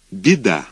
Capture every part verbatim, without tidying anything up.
Беда.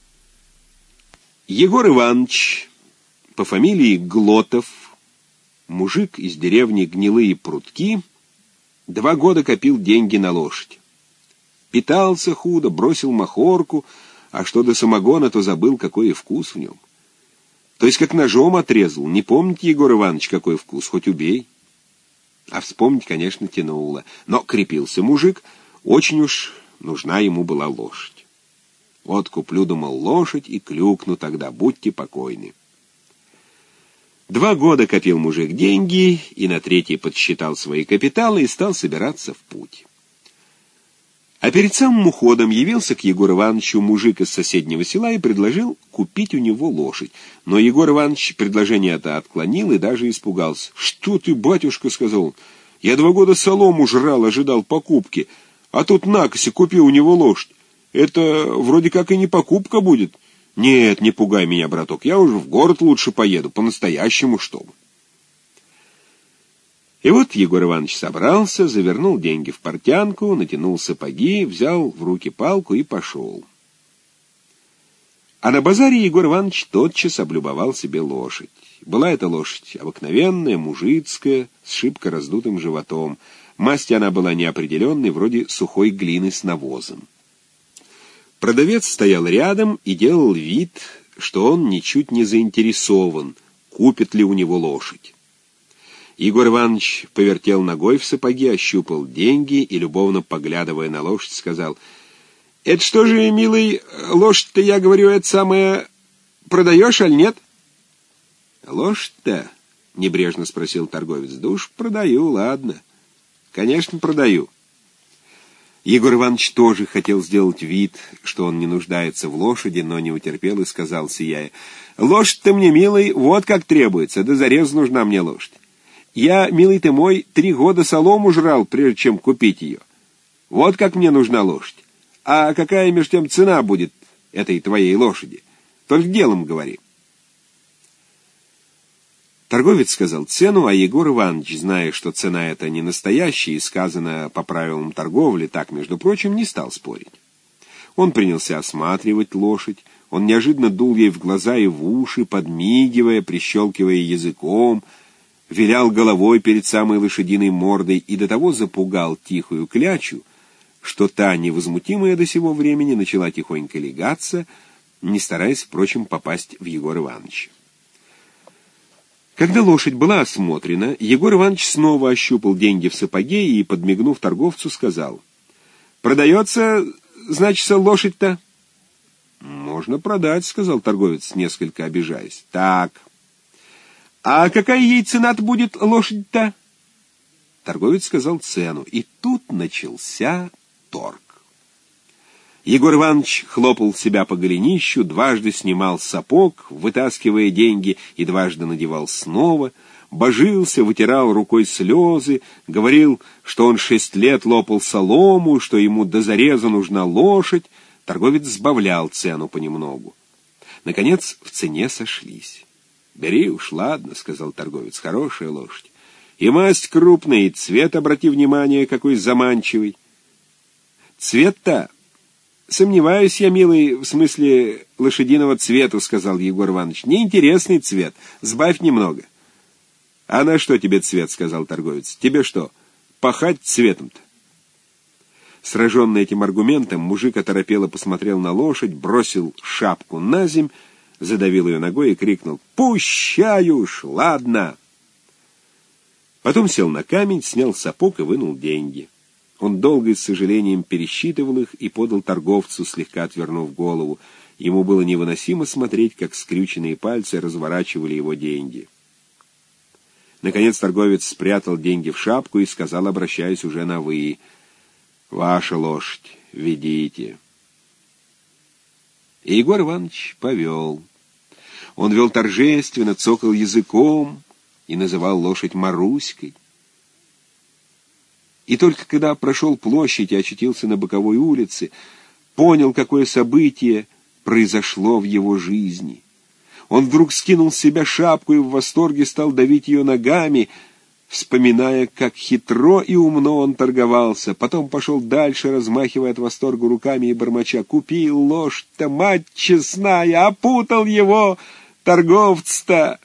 Егор Иванович, по фамилии Глотов, мужик из деревни Гнилые Прутки, два года копил деньги на лошадь. Питался худо, бросил махорку, а что до самогона, то забыл, какой вкус в нем. То есть как ножом отрезал. Не помните, Егор Иванович, какой вкус, хоть убей. А вспомнить, конечно, тянуло. Но крепился мужик, очень уж нужна ему была лошадь. Вот куплю, думал, лошадь и клюкну тогда, будьте покойны. Два года копил мужик деньги, и на третий подсчитал свои капиталы и стал собираться в путь. А перед самым уходом явился к Егору Ивановичу мужик из соседнего села и предложил купить у него лошадь. Но Егор Иванович предложение это отклонил и даже испугался. «Что ты, батюшка, — сказал он, — я два года солому жрал, ожидал покупки, а тут накоси, купи у него лошадь. Это вроде как и не покупка будет. Нет, не пугай меня, браток, я уже в город лучше поеду, по-настоящему, чтобы». И вот Егор Иванович собрался, завернул деньги в портянку, натянул сапоги, взял в руки палку и пошел. А на базаре Егор Иванович тотчас облюбовал себе лошадь. Была эта лошадь обыкновенная, мужицкая, с шибко раздутым животом. Масть она была неопределенной, вроде сухой глины с навозом. Продавец стоял рядом и делал вид, что он ничуть не заинтересован, купит ли у него лошадь. Егор Иванович повертел ногой в сапоге, ощупал деньги и, любовно поглядывая на лошадь, сказал: «Это что же, милый, лошадь-то, я говорю, это самое, продаешь, аль нет?» «Лошадь-то?» — небрежно спросил торговец. «Да уж продаю, ладно. Конечно, продаю». Егор Иванович тоже хотел сделать вид, что он не нуждается в лошади, но не утерпел и сказал, сияя: «Лошадь-то мне, милый, вот как требуется, до зарезу нужна мне лошадь. Я, милый ты мой, три года солому жрал, прежде чем купить ее. Вот как мне нужна лошадь. А какая между тем цена будет этой твоей лошади? Только делом говори». Торговец сказал цену, а Егор Иванович, зная, что цена эта не настоящая и сказана по правилам торговли, так, между прочим, не стал спорить. Он принялся осматривать лошадь, он неожиданно дул ей в глаза и в уши, подмигивая, прищелкивая языком, вилял головой перед самой лошадиной мордой и до того запугал тихую клячу, что та, невозмутимая до сего времени, начала тихонько легаться, не стараясь, впрочем, попасть в Егора Ивановича. Когда лошадь была осмотрена, Егор Иванович снова ощупал деньги в сапоге и, подмигнув торговцу, сказал: «Продается, значит, лошадь-то?» «Можно продать», — сказал торговец, несколько обижаясь. «Так. А какая ей цена-то будет, лошадь-то?» Торговец сказал цену, и тут начался торг. Егор Иванович хлопал себя по голенищу, дважды снимал сапог, вытаскивая деньги, и дважды надевал снова, божился, вытирал рукой слезы, говорил, что он шесть лет лопал солому, что ему до зареза нужна лошадь. Торговец сбавлял цену понемногу. Наконец в цене сошлись. «Бери уж, ладно», — сказал торговец, — «хорошая лошадь. И масть крупная, и цвет, обрати внимание, какой заманчивый». «Цвет-то? Сомневаюсь я, милый, в смысле лошадиного цвета», — сказал Егор Иванович. «Неинтересный цвет. Сбавь немного». «А на что тебе цвет?» — сказал торговец. «Тебе что, пахать цветом-то?» Сраженный этим аргументом, мужик оторопело посмотрел на лошадь, бросил шапку на земь, задавил ее ногой и крикнул: «Пущай уж, ладно!» Потом сел на камень, снял сапог и вынул деньги. Он долго и с сожалением пересчитывал их и подал торговцу, слегка отвернув голову. Ему было невыносимо смотреть, как скрюченные пальцы разворачивали его деньги. Наконец торговец спрятал деньги в шапку и сказал, обращаясь уже на «вы»: «Ваша лошадь, ведите». И Егор Иванович повел. Он вел торжественно, цокал языком и называл лошадь Маруськой. И только когда прошел площадь и очутился на боковой улице, понял, какое событие произошло в его жизни. Он вдруг скинул с себя шапку и в восторге стал давить ее ногами, вспоминая, как хитро и умно он торговался. Потом пошел дальше, размахивая от восторга руками и бормоча: «Купил лошадь-то, мать честная, опутал его торговец-то!»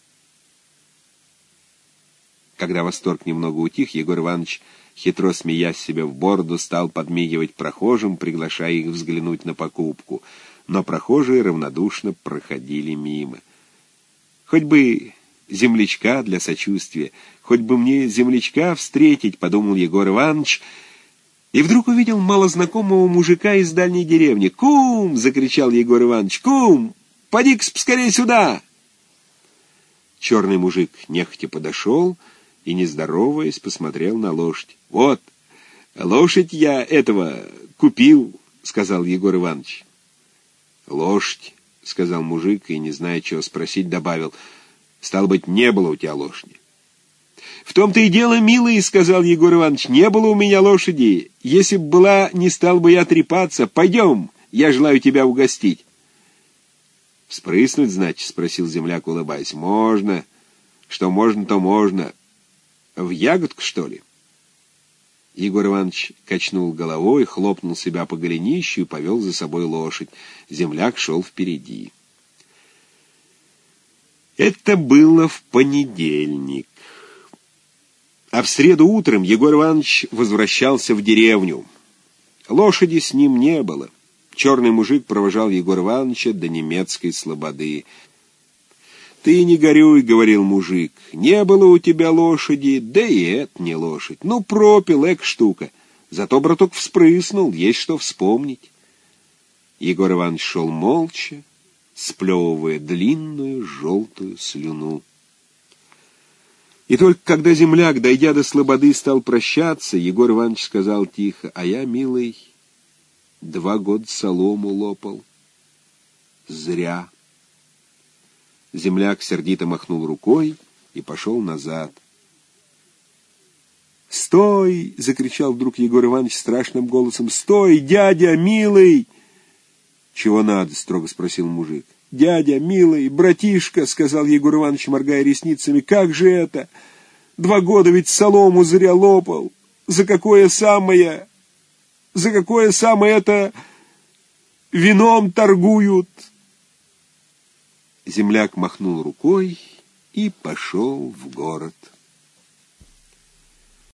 Когда восторг немного утих, Егор Иванович, хитро смеясь себе в бороду, стал подмигивать прохожим, приглашая их взглянуть на покупку. Но прохожие равнодушно проходили мимо. «Хоть бы землячка для сочувствия, хоть бы мне землячка встретить», — подумал Егор Иванович, и вдруг увидел малознакомого мужика из дальней деревни. «Кум!» — закричал Егор Иванович. «Кум! Поди-ка скорее сюда!» Черный мужик нехотя подошел и, не здороваясь, посмотрел на лошадь. «Вот, лошадь я этого купил», — сказал Егор Иванович. «Лошадь», — сказал мужик, и, не зная, чего спросить, добавил: «Стало быть, не было у тебя лошади». «В том-то и дело, милый», — сказал Егор Иванович, — «не было у меня лошади. Если б была, не стал бы я трепаться. Пойдем, я желаю тебя угостить». «Вспрыснуть, значит?» — спросил земляк, улыбаясь. «Можно. Что можно, то можно. В ягодку, что ли?» Егор Иванович качнул головой, хлопнул себя по голенищу и повел за собой лошадь. Земляк шел впереди. Это было в понедельник. А в среду утром Егор Иванович возвращался в деревню. Лошади с ним не было. Черный мужик провожал Егора Ивановича до немецкой слободы. «Ты не горюй», — говорил мужик, — «не было у тебя лошади, да и это не лошадь. Ну, пропил, эк штука. Зато браток вспрыснул, есть что вспомнить». Егор Иванович шел молча, сплевывая длинную желтую слюну. И только когда земляк, дойдя до слободы, стал прощаться, Егор Иванович сказал тихо: «А я, милый, два года солому лопал. Зря». Земляк сердито махнул рукой и пошел назад. «Стой!» — закричал вдруг Егор Иванович страшным голосом. «Стой, дядя, милый!» «Чего надо?» — строго спросил мужик. «Дядя, милый, братишка!» — сказал Егор Иванович, моргая ресницами. «Как же это? Два года ведь солому зря лопал. За какое самое... За какое самое это... Вином торгуют!» Земляк махнул рукой и пошел в город.